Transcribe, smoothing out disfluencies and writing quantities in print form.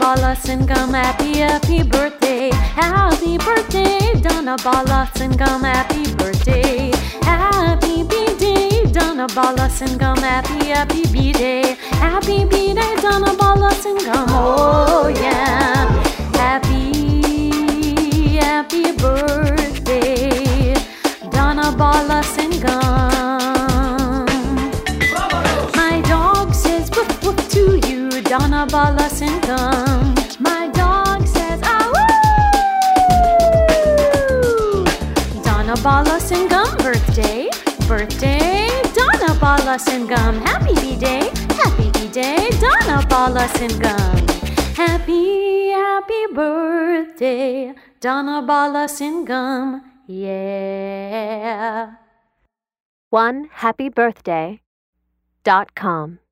Bala Singam, happy birthday. Happy birthday, Donna Bala Singam, happy birthday. Happy B-Day, Donna Bala Singam, happy B-Day. Happy B-Day, Donna Bala Singam, oh yeah. Happy birthday, Donna Bala Singam. My dog says woof woof to you, Donna Bala Singam. My dog says ah woo. Donna Bala Singam, birthday, Donna Bala Singam. Happy B-Day, Donna Bala Singam. Happy birthday, Donna Bala Singam, yeah. OneHappyBirthday.com